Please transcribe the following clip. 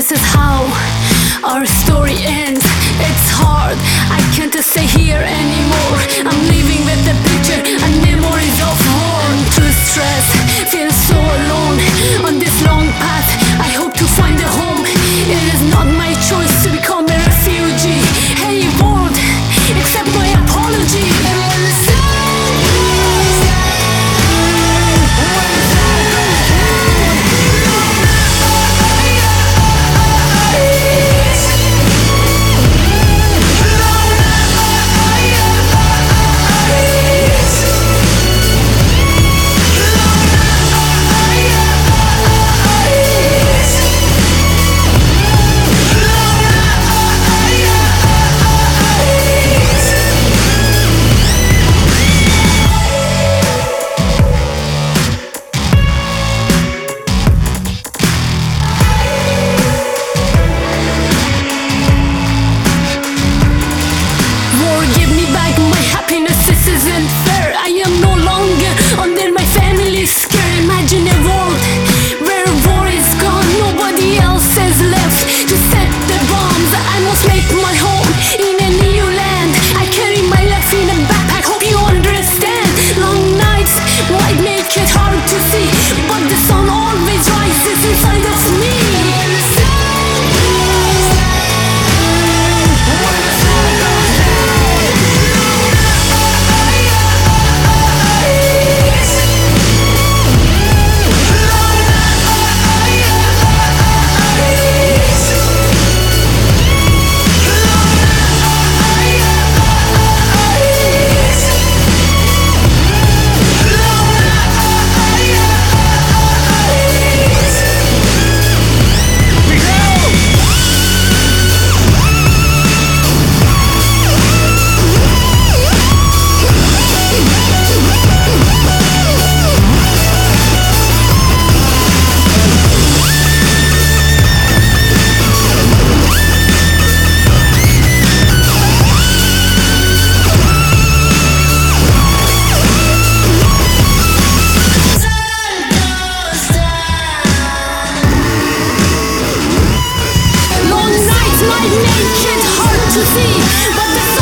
this is how our story ends. It's hard, I can't stay here anymore. I'm living with the picture and memories of war. Through stress, feel so alone on this long path. I hope to find a home. It is not my choice to become a refugee. Hey world, accept my apology. Imagine a world where war is gone, nobody else is left to set the bombs. I must make my home in a new land. I carry my life in a backpack, hope you understand. Long nights might make it hard to see, but the sun always rises inside of me. Make it hard to see, but the